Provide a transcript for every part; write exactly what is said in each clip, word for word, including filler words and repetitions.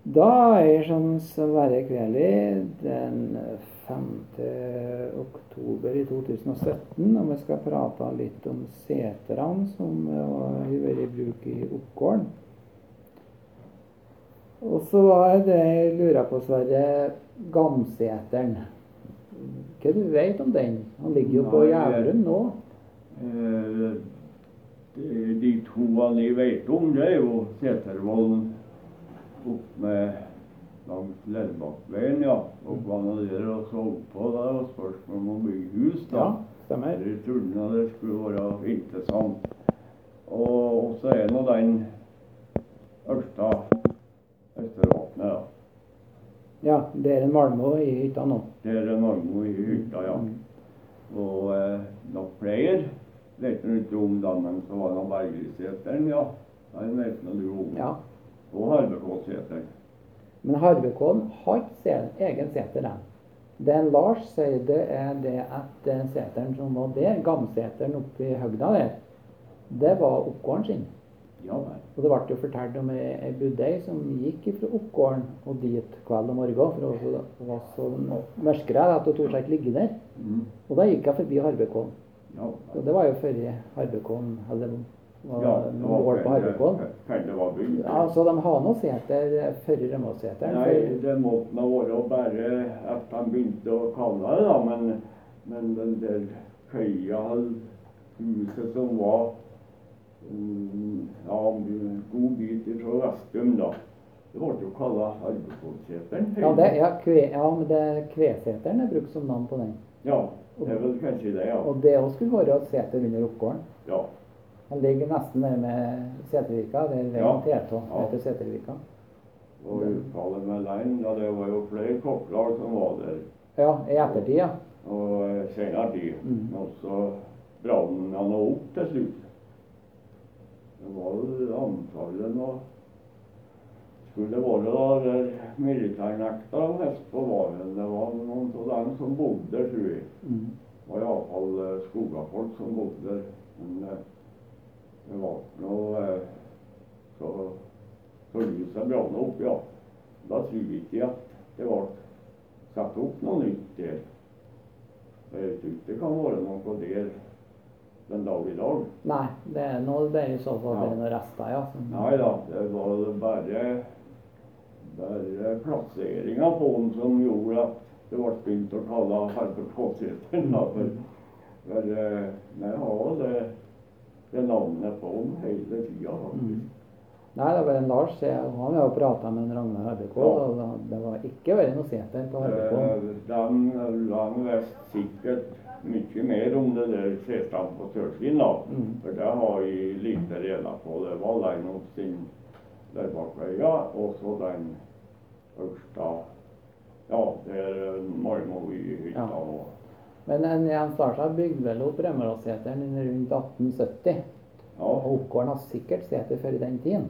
Da er jeg sånn Sverre Kveli den femte oktober i to tusen og sytten, og vi skal prate litt om seterne som har vært i bruk i Oppgården. Og så var det jeg lurer på, Sverre, Gamseteren. Hva du vet om den? Han ligger jo på Jævlund nå. Eh, de, de to han jeg vet om, det er jo Setervollen opp med langs Lellbakkveien, ja. Og var noe der og så på der, og spørsmål om å bygge hus, da. Ja, stemmer. Jeg trodde det skulle være interessant. Og så er nå den Ørsta Østervatnet, ja. Ja, det er en Malmö i hytta nå. Det er en Malmö i hytta, ja. Mm. Og eh, nok flere. Vet du ikke om den, men så var det Berglyseteren, ja. Den vet du om. Ja. Og Harvekåseteren. Men Harvekån har ikke egen seter den. Det en Lars sier, det er det at den seteren som var der, Gamseteren oppe i høgda der, det var Oppgården sin. Ja, vel. Og det ble jo fortalt om ei budei som gikk fra Oppgården og dit kveld og morgen, for det var så mørkere at hun torde ikke ligge der. Mm. Og da gikk jeg forbi Harvekån. Ja, Og det var jo før Harvekån hadde var ja, det noen år på Harvekån. Før det var bygd. Ja, så de har noe seter før Rømåseteren. Nei, det måtte nå være bare at de begynte å kalle det, da. Men, men den der køya, huset som var um, ja, en god bit fra Vestum, da. Det ble jo kallet Harvekåseteren. Ja, det, ja, kve, ja, men det Kveseteren er brukt som navn på den. Ja, det er vel kanskje det, ja. Og det også skulle være seter under Oppgården. Ja. Han ligger nesten der med Setervika, det er veien til Eto, Ja. etter Setervika. Og uttale med lein, da det var jo flere kopplag som var der. Ja, i ettertid, ja. Og eh, senere tid. Mm. Og så brannen han opp til slutt. Det var jo antallet nå. Skulle det være da der militærnekta mest på varen. Det var noen av dem som bodde der, tror jeg. Mm. Det var i alle fall eh, skogafolk som bodde der. Men eh, det var noe eh, så, så lyset brann opp, ja. Da tror jeg ikke at det ble satt opp noe nytt der. Jeg tror ikke det kan være noe der den dag i dag. Nei, det er noe, det er i så fall Ja. noen rester, ja. Som, Nei da, det var bare, bare plasseringen på den som gjorde at det ble begynt å kalle Harvekåseteren. For, for eh, jeg har det, det navnet på den hele tida, faktisk. Mm. Nei, det var en Lars, jeg, han har jo pratet med en Ragnar Harvekål, Ja. og da- det var ikke vært noe seter på Harvekål. Eh, De, de vet sikkert mye mer om det der setene på Sørskinn, da. Mm. For det har jeg lite reda på. Det var leien hos sin der bak veia, og så den Ørsta. Ja, det er Malmö i hytta Ja. nå. Men en Jens Larsen bygde vel opp Rømåseteren rundt atten sytti, Ja, og Oppgården har sikkert seter før i den tiden.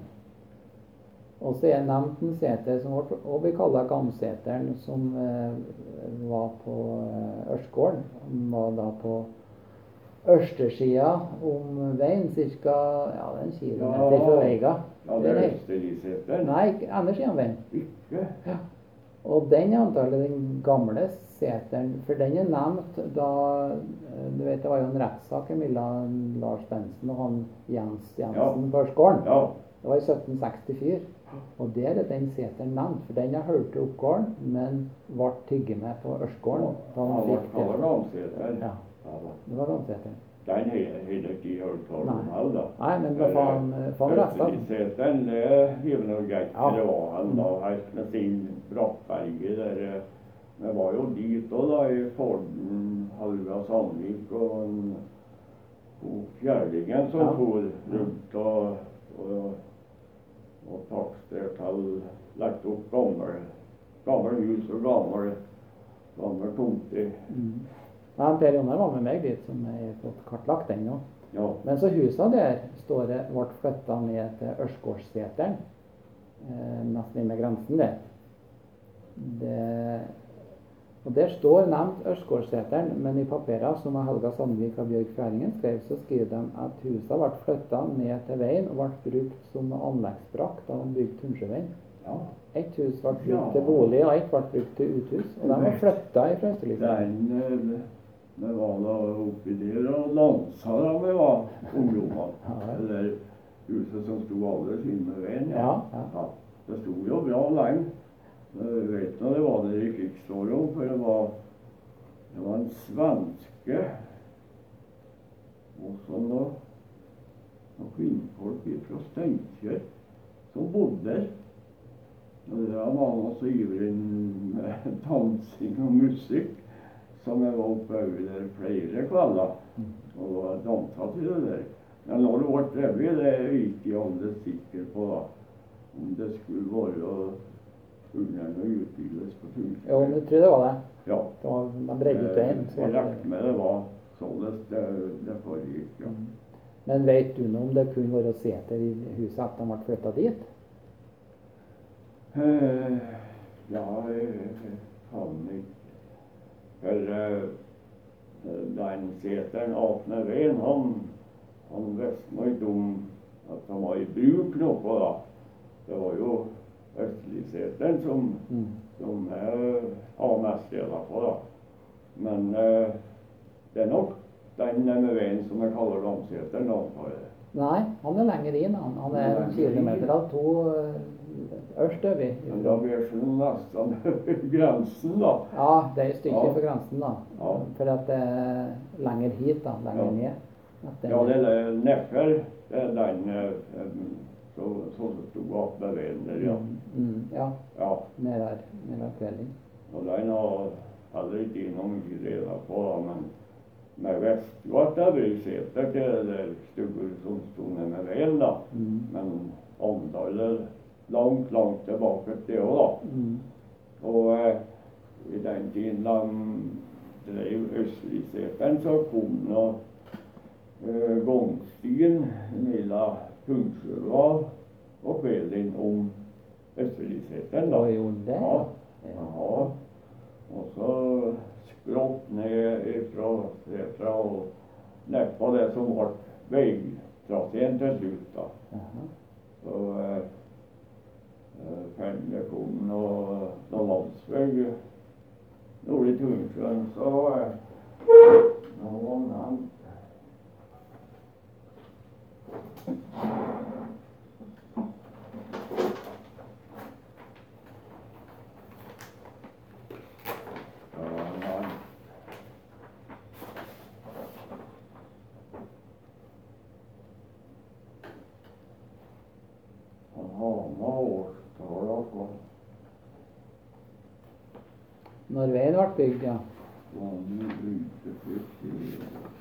Og så er nevnt en seter som ble, og vi kaller Gamseteren, som eh, var på eh, Ørskålen. Den var da på østersida om veien, cirka ja, en kilometer Ja. fra Veiga. ja det er Østerliseteren. Nei, ikke andre siden av veien. Ikke? Ja. Og den er antallet den gamle seteren, for den er nevnt da, eh, du vet det var jo en rettssak mellom Lars Bensen og han Jens Jensen på Ørskålen. Ja. Det var i sytten sekstifire, og der er den seteren nevnt, for den har hørt til Oppgården, men ble tygget med på Ørskålen. Da Han han var fikk kallet det. Gamseteren. Ja, Ja, da. det var Gamseteren. Den har jeg ikke hørt om Nei. heller, da. Nei, men hva faen, faen resten? Østerliseteren, det hiver noe greit. Ja. Det var han da, her med sin brattberget der. eh, Vi var jo dit også da, i Forden, Halva Sandvik og, en- og Fjerdingen som Ja. for rundt og, og, og takster til lagt opp gammel, gammel hus og gammel, gammel tomter. Mm. Nei, Per Jonar var med meg dit, som jeg har fått kartlagt den nå. Ja, Men så huset der står det, ble flyttet ned til Ørskålsseteren, eh, nesten inn med grensen der. Det, og der står nevnt Ørskålsseteren, men i papirene som Helga Sandvik og Bjørg Fjæringen skrev, så skriver de at huset ble flyttet ned til veien og ble brukt som anleggsbrakk da de bygde Tunsjøveien. Ja. Et hus ble brukt Ja. til bolig, og et ble brukt til uthus. Og de var flytta fra Østerlysæteren. Den, eh, det var da oppi der og lansa da vi var ungdommer. Ja. Det der huset som sto aldri inne ved veien. Ja, ja. Ja. Det sto jo bra lenge. Jeg vet nå det var der i krigsåret, for det var, det var en svenske og så noe, noe kvinnfolk fra Steinkjer som bodde der. Og det var også ivrig med dansing og musikk, som jeg var oppe over der flere kvelder, og var dansa til det der. Men når det ble drevet, det er ikke alle sikre på da, om det skulle være underne utvides på Tungsjøen. Jo, men jeg tror det var det. Ja. Det var, de bredde ut veien. så Jeg var regner det- med det var sånn det, det foregikk, ja. Men vet du noe om det kunne være seter i huset at de ble flytta dit? Eh, ja, jeg jeg kan ikke. For eh, den seteren Atne Veien, han, han visste nå ikke om at han var i bruk noe da. Det var jo Østerlysæteren som, Mm. som jeg har mest reda på da. Men eh, det er nok den med veien som jeg kaller Damseteren, antar jeg. Nei, han er lenger inn. Han, han er en kilometer av to eh, østover. Men da blir det sånn nesten over grensen da. Ja, det er et stykke Ja. for grensen, da. Ja. For at det er lenger hit, da. Lenger Ja. ned. At det- Ja, det er nedfor, det er den eh, så, så sto opp med veien der, ja. Mm, mm, ja, Ja, ned der. Ned der kvelden. og den har heller ikke noe mye reda på, da, men men jeg visste jo at det ble seter til det der stykket som sto ned med veien, da. Mm. Men antallet langt, langt tilbake til det også, da. Mm. Og eh, i den tiden da de drev Østerlysæteren, så kom nå eh, gangstien mellom Tungsjøa og Kvelin om Østerlysæteren, da. Og gjorde det? Ja. Ja. Og så skrått ned ifra setra og ned på det som ble veitraseen til slutt, da. Jaha. Så eh, eh, pendlet kom og noen landsvei nord i Tungsjøen, så eh, nå var nevnt. Ja, nei. Han har med årstall, altså. Når veien ble bygd, ja. Han begynte først i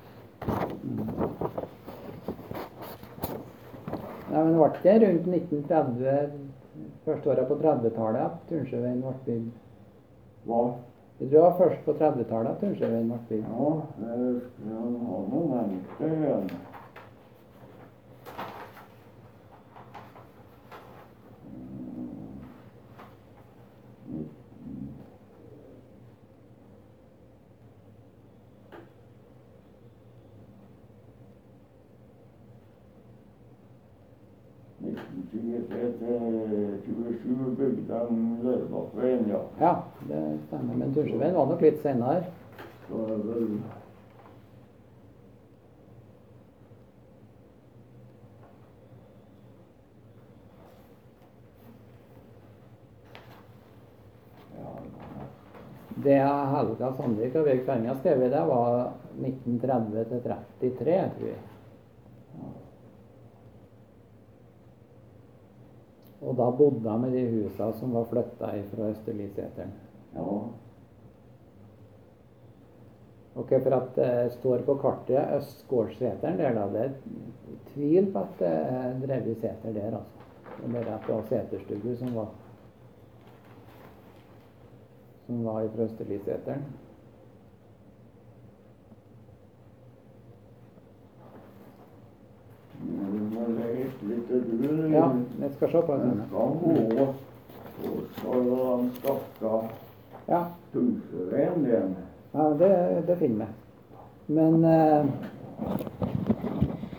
Nei, men ble det rundt nitten tretti, første året på trettitallet, at Tungsjøveien ble bygd? hva? Jeg tror det var først på trettitallet at Tungsjøveien ble bygd. Ja, jeg skulle han ha noe nevnt det igjen. nitten tjuetre til tjuesju bygde de Lørebakkveien, ja. Ja, det stemmer. Men Tungsjøveien var nok litt senere. Så er det vel Ja, Det Helga Sandvik og Vegard Fenja skrev, det var nitten tretti til trettitre, tror jeg. Og da bodde de i de husene som var flytta fra Østerlysæteren. ja. Ok, for at det står på kartet Østgårdseteren der, da. Det er tvil på at det er drevet seter der, altså. Det er bare at det var seterstugge som var som var fra Østerlysæteren. Men du må lete litt du, eller? Ja, jeg skal se på Den det. skal gå, og så er den stakka Ja, Tungsjøveien igjen. ja det, det finner vi. Men eh,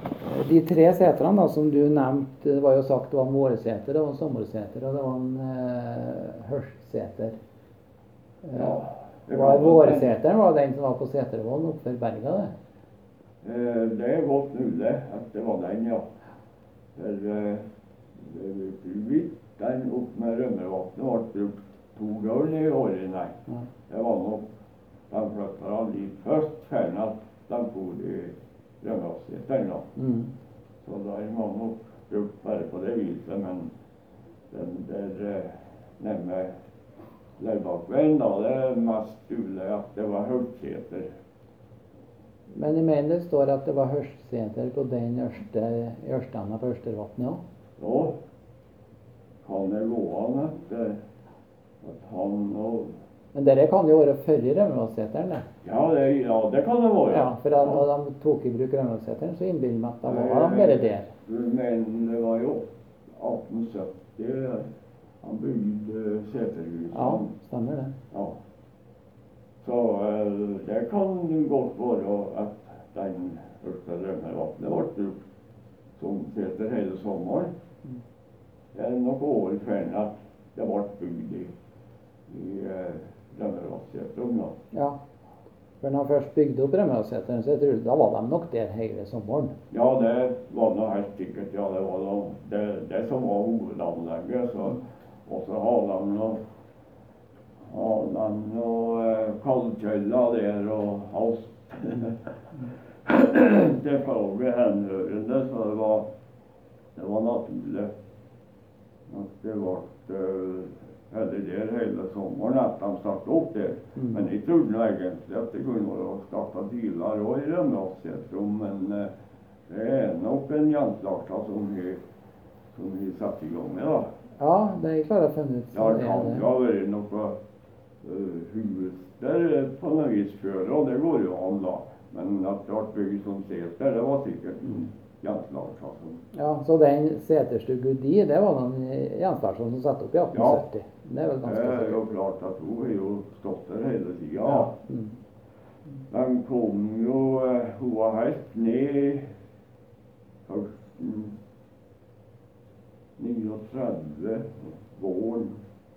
De tre seterne da, som du nevnte, det var jo sagt det var en vårseter, det var en sommerseter, og det var en uh, hørstseter. Uh, Ja, det var kan- vårseteren var den som var på Setervollen oppe for berga, det? Eh, Det er godt mulig at det var den, ja. For eh, det- vi- den opp med Rømmevatnet ble brukt to ganger i året, nei. Ja. Det var nok, de flyttet dit først, før at de bor i Rømmevatnet, da. Mm. Så den var nok brukt bare på det viset, men den der eh, nemme Leibakveien, da, det er mest mulig at det var Høltseter. Men jeg mener det står at det var hørstseter på den ørste, i Ørstanda på Ørstervatnet også. Nå kan det gå an at, eh, at han og Men dere kan jo være før i Rømmevatnseteren, det. ja det, ja, det kan det være. Ja, for da når de tok i bruk Rømmevatnseteren, så innbiller jeg meg at da var de bare der. Men det var jo atten sytti han bygde seterhuset. Ja, stemmer det. Ja. Så eh, det kan godt være at den første Rømmevatnet ble brukt som seter hele sommeren. Mm. Det er nok år før at det ble bygd i, i uh, Rømmevatnseteren. Ja. For når de først bygde opp Rømmevatnseteren, så jeg tror da var de nok der hele sommeren. Ja, det var noe helt sikkert. Ja, det var noe, det, det som var hovedanlegget. Så, og så hadde de noe, hadde de noe eh, kaldkjøller der og alt. Det faget henhørende, så det var, det var naturlig at det ble uh, heller der hele sommeren at de startet opp der. Mm. Men jeg trodde egentlig at det kunne være startet tidligere også i Rømmevatnseteren, men uh, det er nok en janslagta som vi som vi satt i gang med, da. Ja, det er jeg klarer å finne ut. Ja, så det er kan det. jo ha vært noe uh, hus der på noe vis før, og det går jo an da. Men at det ble bygd som seter, det var sikkert en janslagta som Ja, så den seterstugga di, det var den Jens Larsson som satte opp i atten sytti. Det er vel Det ganske er jo sikkert. klart at hun har jo stått der hele tida. Ja. Mm. De kom jo, eh, hun var helt ned i høsten trettini, våren.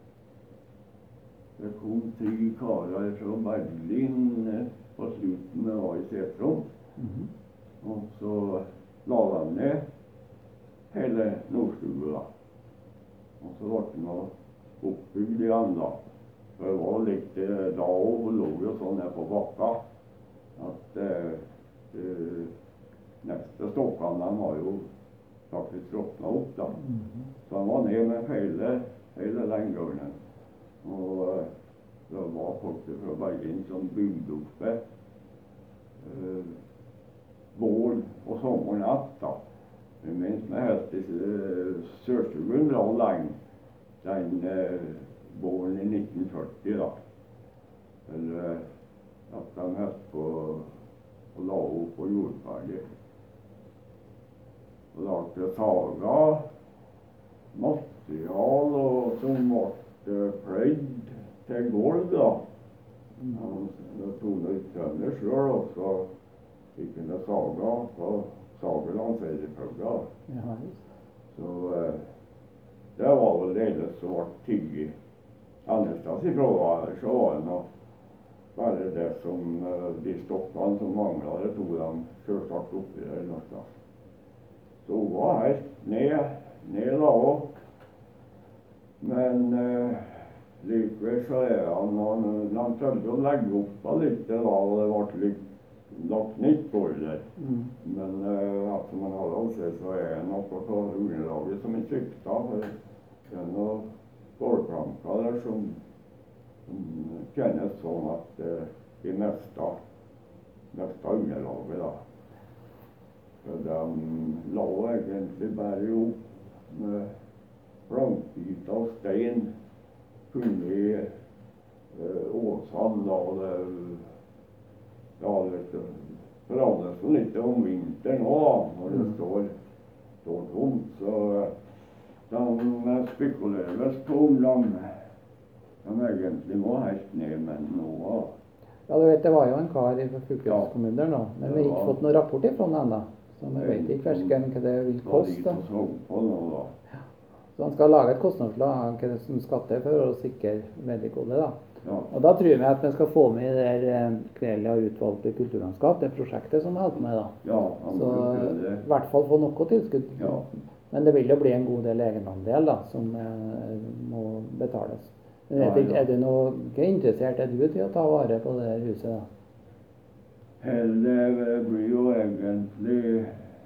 Det kom tre karer fra Berlin eh, på slutten det var i Setron. Mhm. Og så la de ned hele Nordstua da. Og så ble det noe oppbygd igjen da. For det var litt eh, da og hun lå jo sånn her på bakka at eh, eh, neste stokkene de har jo faktisk råtnet opp da. Mhm. Så han var ned med hele, hele den gangen. Og eh, det var folk fra Bergen som bygde opp det. Eh, våren og sommeren etter. Jeg minns meg helt i uh, Sørstuen bra lenge, den uh, våren i nitten førti da. Eller uh, at de holdt på å la opp på jordferdig. Og da ble det saga material og som ble uh, pløyd til gulv da. Han tok det ut tømmer selv, og så fikk han det saga på Sagerland seriepøgga. Ja, visst. Så eh, det var vel det hele som ble tygget. Annetsteds ifra var det, så var det nå bare det som eh, de stokkene som manglet, det tog de selvsagt oppi der noe sted. Så hun var helt ned, ned la opp. Men eh, likevel så er han, han, han prøvde å legge opp av litt da, og det ble litt lagt nytt på det der. Mm. Men uh, at man har altså, så er det noe på underlaget som er sykta. Det er noen stålplanker der som, som kjennes sånn at uh, de meste, meste underlaget da. Så de la egentlig bare opp med plankbiter og stein. Kunne i uh, Åsand da, og det ja, det forandres jo litt om vinteren nå, når det står, står tomt. Så de spekuleres på om de, de egentlig må helt ned, men nå... Ja, du vet, det var jo en kar fra fylkeskommunen der nå, men vi har ikke Ja. fått noen rapport ifra den enda. Så vi vet ikke hverken hva det vil koste. Det var litt å på nå da. Så han skal lage et kostnadslag hva det som skal til for å sikre vedlikeholdet da. Ja. Og da tror vi at vi skal få med det der eh, Kvelia utvalgte kulturlandskap, det prosjektet som vi holdt med da. Ja, han Så brukte det. i hvert fall få noe tilskudd. Ja. Men det vil jo bli en god del egenandel da, som eh, må betales. Jeg vet Ja, ikke, ja. er du noe hva interessert er du til å ta vare på det her huset da? Heller blir jo egentlig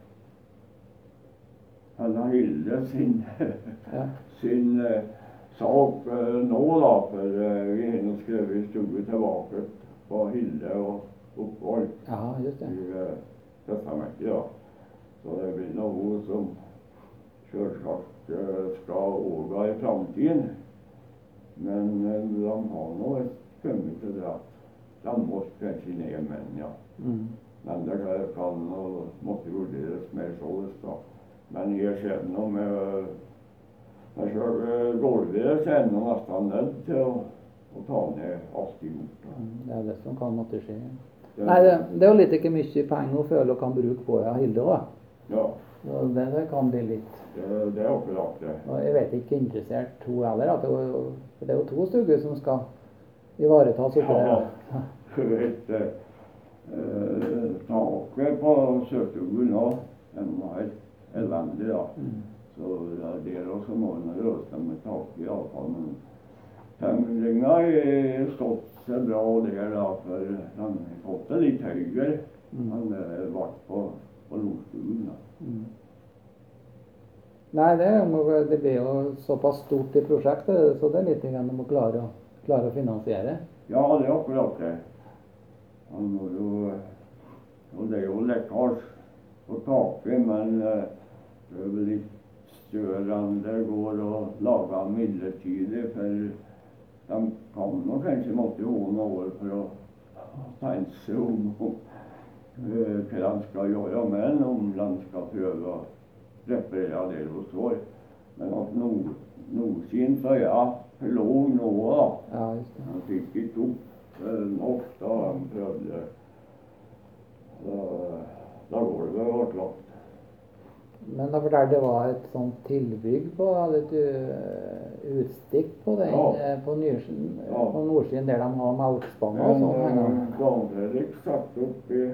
Hella Hilde sin, Ja. sin eh, sak eh, nå da, for eh, vi har nå skrevet stue tilbake på Hilde og opphold Ja, just det. i eh, testamentet da. Så det blir noe som selvsagt eh, skal overgå i fremtiden. Men eh, de har nå kommet til det at de må kanskje ned, men ja. Mm. Men det kan og måtte vurderes mer således da. Men jeg ser nå med, med selv gulvet, så er jeg nesten nødt til å, å ta ned alt i gjort. Mm, Det er det som kan måtte skje. Det- Nei, det, det er jo litt ikke mye penger å føle og kan bruke på ja, Hilde også. Ja, Så det, det kan bli litt. det, det er akkurat det. Og jeg vet ikke interessert to heller, at det, er jo- for det er jo to stugger som skal ivaretas oppi der. Ja. Ja. Du vet, eh, eh, taket på Sørstuggen nå, den var elendig da. Mm. Så det er der også må en løse med taket i alle fall. Men tømringen har stått seg bra der da, for den har fått det litt høyere. Mm. Han eh, ble på, på Nordstuggen da. Mm. Nei, det, må, det blir jo såpass stort i prosjektet, så det er litt grann du må klare å, klare å finansiere. Ja, det er akkurat det. Han må jo, og det er jo lekkasj på taket, men eh, det er vel litt større enn det går å lage midlertidig, for de kan nok kanskje måtte jo noen år for å tenke seg om, om eh, hva de skal gjøre med den, om de skal prøve å reparere det hos står. Men at noe, noe sin så ja, lå noe da. Ja, just det. Han fikk ikke opp eh, nok da han prøvde. Da, da gulvet ble lagt. Men da fortalte det var et sånt tilbygg på, eller et uh, utstikk på den, Ja. eh, på, nyrsiden, Ja. på nordsiden der de har melkspannet og Men sånn. eh, hengende. Dan-Fredrik satte opp i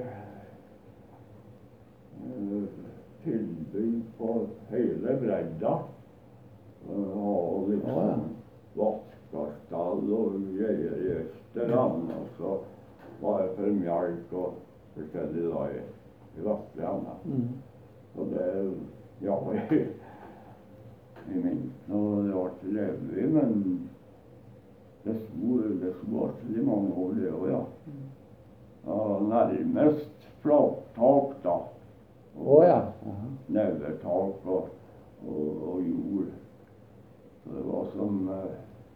eh, tilbygg på hele bredda. Uh, og liksom Å, ja. vaskastall og gjeiergjester, og så var det for mjølk og forskjellig da i, i vaskene. Mm. Og det, ja, jeg, jeg mente nå det ble levelig, men det sto, det sto i mange år det også, ja. Ja, nærmest flattak da. Å ja. Aha. Nevetak og, og, og jord. Så det var som, eh,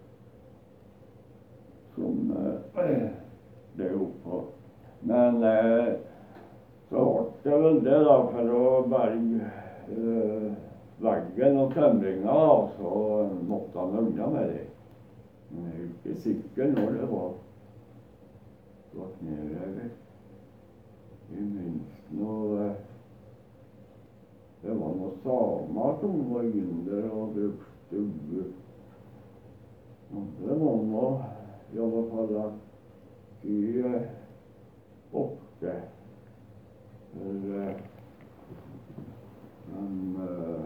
som eh, det oppå. Men eh, så ble det vel det da, for å berge eh, veggen og tømringa da, så måtte han unna med det. Men jeg er ikke sikker når det var gått nedover. Jeg minns noe, eh, det var noe samer som var under og brukte stugge. Og det var noe, i alle fall at de eh, oppte. For eh, de, eh,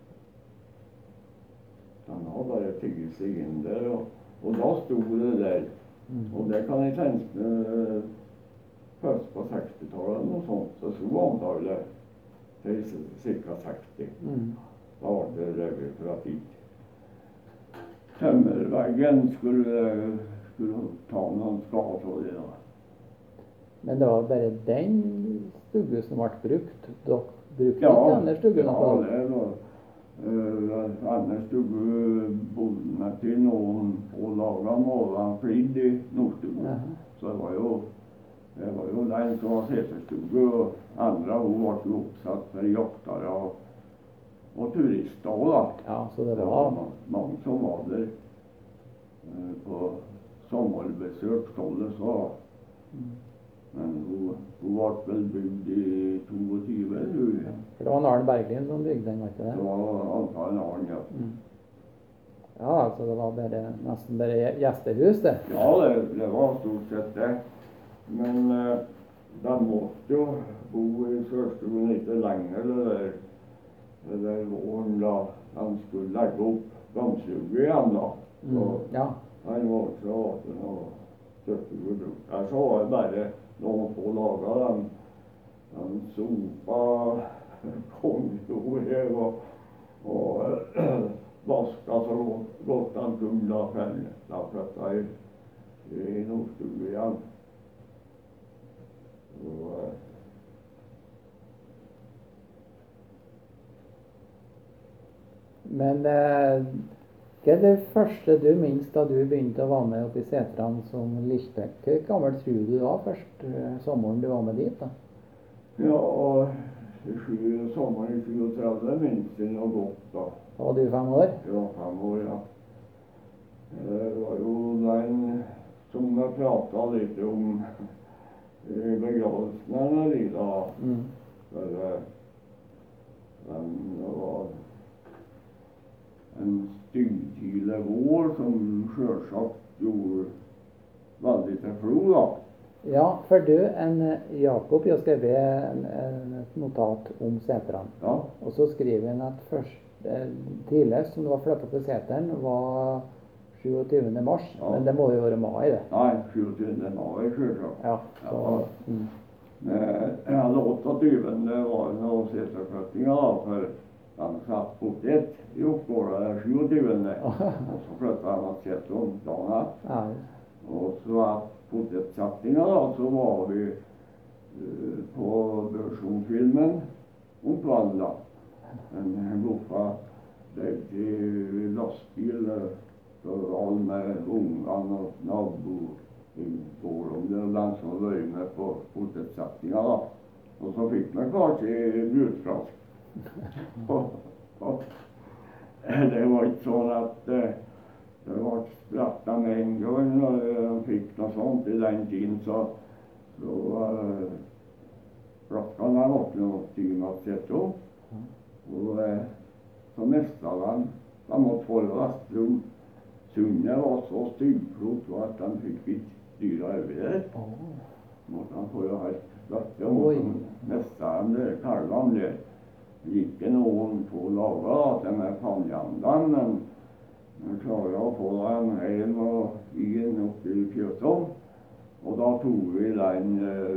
de har bare tygget seg inn der, og, og da sto det der. Mm. Og det kan jeg tenke meg først på sekstitallet eller noe sånt, så sto antallet til ca. seksti. Mm. Da var det revet fra tid. Tømmerveggen skulle, skulle ta noen skade av det da. Men det var bare den stuggen som ble brukt. Dere brukte Ja, ikke denne stuggen? ja, på- det var uh, Ellers stugge bodde meg til noen og laga måla flidd i Nordstuggen. Jaha. Så det var jo det var jo den som var setestugge, og andre hun ble jo oppsatt for jaktere og, og turister også da. Ja, så det Det var var ma- mange som var der eh, på sommerbesøk, sånn det så. Mm. Men hun, hun ble vel bygd i tjueto, tror jeg. For det var Arne Berglin som bygde den, var ikke det? Det var antallet Arne, ja. Mm. Ja, altså det var bare, nesten bare gjestehus, det. Ja, det, det var stort sett det. Men eh, de måtte jo bo i Sørstuen litt lenger, det der, det der våren da de skulle legge opp Gamsuget igjen da. Mm. Og Ja. han var så var det noe Sørstuen bruk. Der så var det bare noen få dager. De, de sopa kontoret og, og vaska så godt de kunne da før de flytta i, i Nordstuen igjen. Og, eh, Men eh, hva er det første du minnes da du begynte å være med oppe i Setran som Lillebekk? Hvor gammel tror du du var først eh, sommeren du var med dit da? ja, og i sju, sommeren i syvogtredve minst det noe godt da. Da var du fem år? Jeg var fem år, ja. Det var jo den som jeg pratet litt om i begravelsen her i da. Mm. For eh, den var en styggtidlig vår som selvsagt gjorde veldig til flo da. Ja, for du, en eh, Jakob, har skrevet en, en, et notat om Setran. Ja, Og så skriver han at først, eh, tidligst som du var flyttet til Seteren var sjuogtyvende mars, Ja. men det må jo være mai det. nei, sjuogtyvende mai selvsagt. Ja, så, Ja. mm. Eh, Jeg hadde åttiåtte, det var noen seterflyttinger da, for de satt potet i oppgården den sjuogtyvende. Og så flyttet de til Setron dagen etter. Ja, Og så at potetsettinga da, så var vi uh, på Børsumfilmen om kvelden da. En loffa drev til lastbil, uh, så alle med ungene og nabo i gården, det var den som var med på potetsettinga da. Og så fikk vi kanskje brudfrask. og, og det var ikke sånn at uh, det ble spretta med en gang, og jeg fikk noe sånt i den tiden, så, så uh, flaskene der ble noe timet sett opp. Og uh, så mistet de, de måtte holde Vestrum. Sundet var så styggflott at de fikk ikke styre arbeidet. Måtte de få helt dette, og Oi. så mistet de det, kalvene der. Det gikk det noen få dager da, til vi fant igjen dem, men jeg klarer å få dem hjem og inn opp i Kjøttom. Og da tog vi den eh,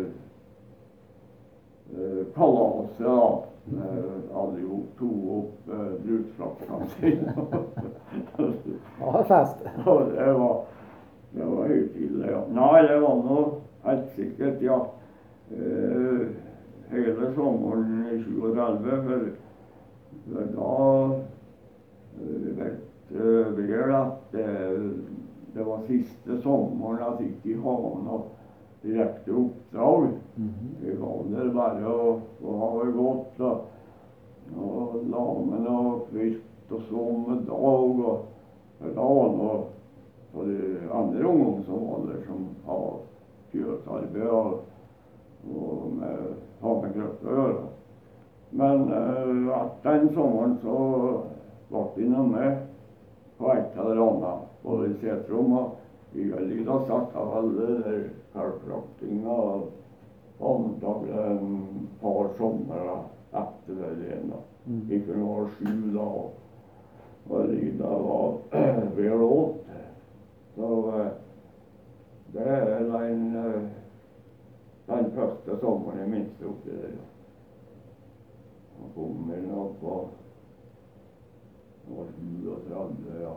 eh, kalaset da. Eh, alle jo tog opp eh, brudflaskene sine. det var fest. Og det var, det var høytidelig, ja. Nei, det var noe helt sikkert, ja. Eh, hele sommeren i sjuogtredve, for, for da eh, vet uh, vel at det, det var siste sommeren jeg fikk i havn og direkte oppdrag. Mhm. Vi var der bare å, å ha det godt og, og lamen og kvitt og sånn dag og for da var noe for de andre ungene som var der som har fjøsarbeid og, og med hamegrøft å gjøre. Men uh, at den sommeren så ble vi noe med på et eller annet, både i Setrom og i Velida startet vel det der kalvfraktinga og antagelig en par sommer etter det igjen da. Mm. Ikke noe var sju da, og Velida var vel åt. Så eh, det er den, eh, den første sommeren jeg minste oppi der. Og kommer nok på det var sjuogtredve, ja.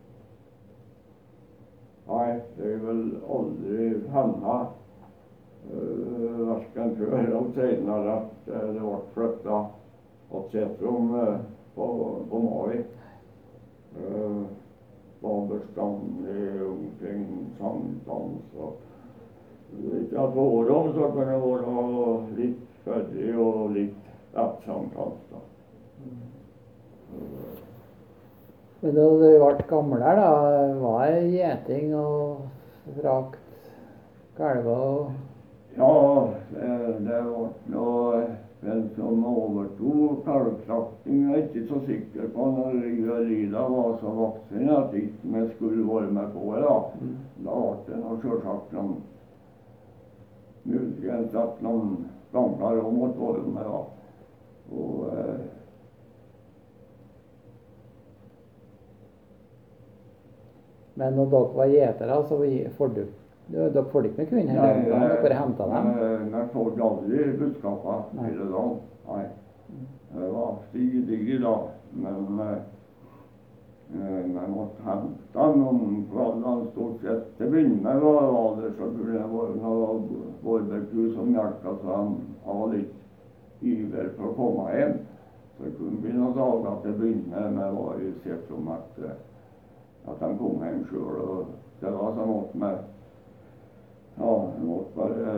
Nei, det er vel aldri hendet, uh, hverken før eller senere, at uh, det ble flyttet til Setrom uh, på, på mai. Uh, var bestandig omkring sankthans og litt av våren, så kan det være litt ferdig og litt etter sankthans da. Uh, Men da du ble gammel her da, var det gjeting og frakt kalver og Ja, det, det var noe den som overtok kalvslakting. Jeg er ikke så sikker på når Rida var så voksen at ikke vi skulle være med på det. Da, Mm. da var det noe selvsagt noen muligens at noen gamle rom måtte være med. Da. Og eh, Men når dere var gjetere, så var- får du, dere får ikke med kvinner Nei, hele dagen, dere hentet dem? Vi får aldri budskapet Nei. hele dagen. Nei. Det var stilig da, men eh, vi måtte hente noen kvalene stort sett. Til å begynne med var var det så kunne det være noen borderku som hjelpte, så han var litt iver for å komme hjem. Så det kunne bli noen dager til å begynne med, var jo sett om at, eh, at han kom hjem selv, og det var så måtte vi Ja, jeg måtte bare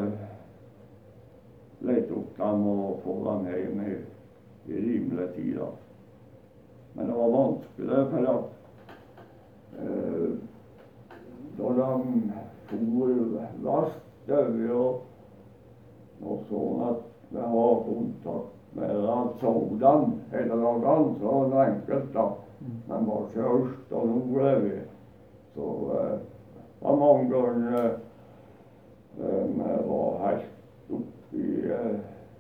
lete opp dem og få dem hjem i, i rimelig tid. Da. Men det var vanskelig, for at eh, da de for verst over og, og sånn at vi har kontakt med at så dem hele dagen, så var det enkelt da. Men var ikke øst og nord over. Så eh, var mange ganger vi var helt oppe i eh,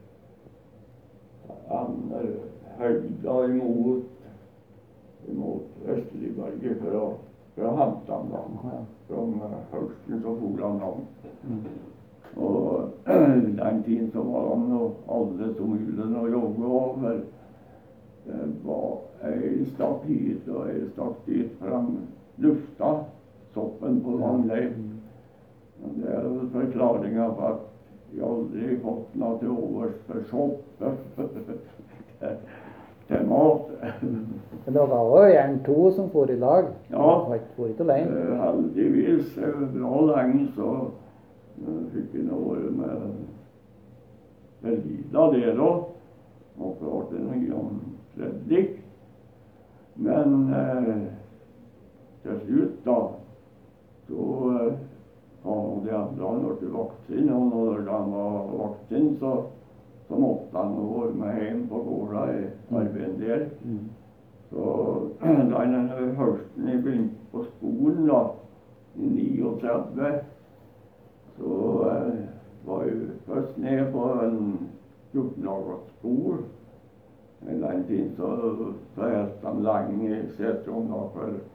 andre høyda imot, imot Østerligberget for å, for å hente dem da. Ja. From eh, høsten så for han dem. Mm. Og den tiden så var han jo alle som ville å jobbe over. Det var ei stakk hit og ei stakk dit, for han lufta soppen på vannleir. Mm. Men det er vel forklaringa på at vi aldri fått noe til overs for sopp til, til mat. Men dere var jo gjerne to som for i lag. Ja. Dere var ikke for ikke alene. Eh, Heldigvis eh, bra lenge så eh, fikk vi nå være med til Lida der òg. Og så ble det mye om Fredrik. Men eh, til slutt da, så eh, og de andre hadde vært vaksin, og når de var vaksin, så, så måtte han være med hjem på gårda i arbeidet der. Mm. Så denne høsten jeg begynte på skolen da, i trettini, så eh, var jeg først ned på en fjorten dagers skole. I den tiden så, så helt de lenge i Setron da,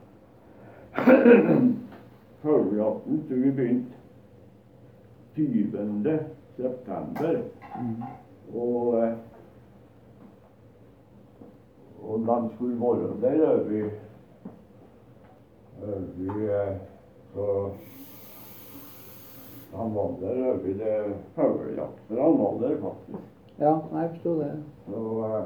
for Følgeaften så vi begynte tyvende september. Mm. Og, eh, og de skulle være der over over så han var der over det fugljakt, for han var der faktisk. Ja, jeg forstod det. Så, eh,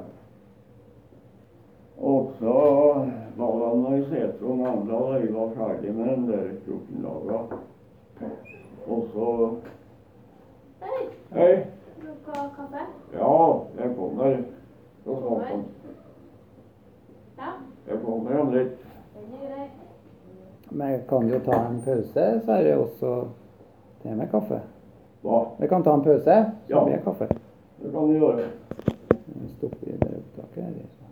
og så var han i Setron andre, og jeg var ferdig med den der fjorten dager. Og så Hei, Hei. vil du ha kaffe? Ja, jeg kommer. Så snart om Ja, Jeg kommer om litt. den er grei. Men jeg kan jo ta en pause, så er det også det med kaffe. Hva? Vi kan ta en pause, så Ja. blir det kaffe. Det kan du gjøre. Vi stopper i det opptaket her. Så.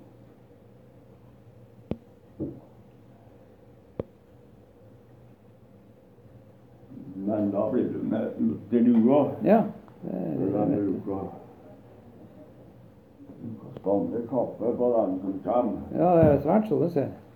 Men da blir du med ut til du òg. Ja, det er For det. denne vet du. uka. Du kan spanne kaffe på den som kommer. Ja, det er svært så du ser.